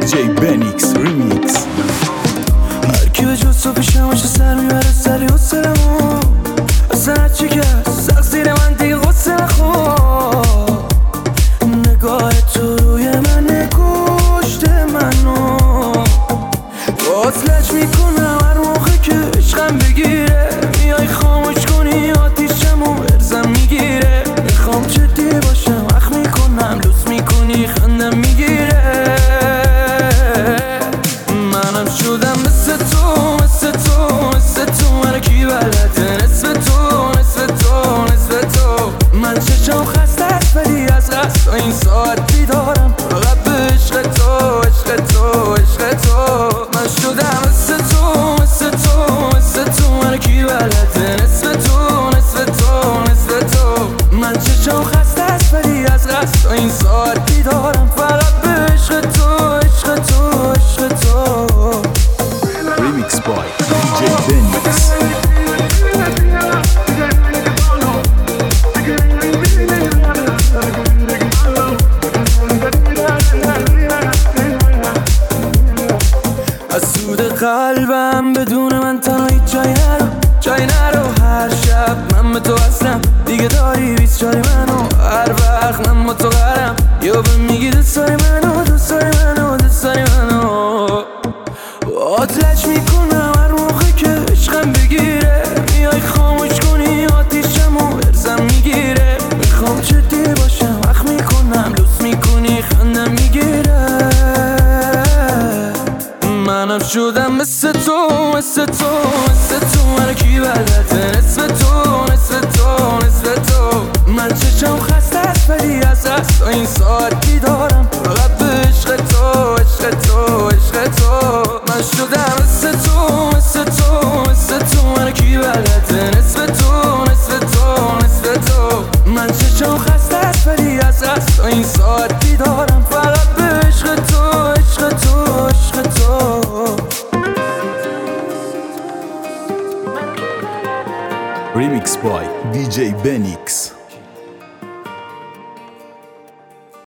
DJ Benix Remix. هر کی به جز تو پیشم باشه سر میبره سری و سرمو اصلا هرچی که سخت زیر من دیگه غصه نخور. نگاه تو روی من کشته منو باز میکنم هر موقع که عشقم بگیره میای خاموش کنی آتیشمو ارزم میگیره. میخوام جدی باشم وقت میکنم لوس میکنی خندم میگیره. منم شدم مثل تو مثل تو مثل تو من کی بلده نصف تو نصف تو نصف تو. من چشم خسته است ولی از قصد این ساعت بیدارم فقط به عشق تو عشق تو عشق تو. من شدم مثل تو مثل تو مثل تو من کی بلده نصف تو نصف تو نصف تو. من چشم خسته است ولی از قصد این ساعت بیدارم فقط به عشق تو عشق تو عشق تو. Remix by DJ Benix. از سود قلبم بدون من تنهایی جای نرو. هر شب من به تو هستم دیگه داری 24 منو. هر وقت من با تو قرم یا به میگی دوست داری منو دوست داری منو دوست داری منو. آتلش میکنم هر موقع که عشقم بگیره میای خاموش کنی آتیشمو ارزم میگیره. میخوام جدی باشم وقت میکنم لوس میکنی خندم میگیره. منم شدم مثل تو مثل تو مثل تو من کی بلده نصف تو نصف تو نصف تو. من چشم خسته است ولی از قصد این ساعت بیدارم فقط به عشق تو عشق تو عشق تو. من شدم مثل تو مثل تو مثل تو من کی بلده نصف تو نصف تو نصف تو. من چشم خسته است ولی از قصد این ساعت بیدارم فقط به عشق تو عشق تو عشق تو. Remix by DJ Benix.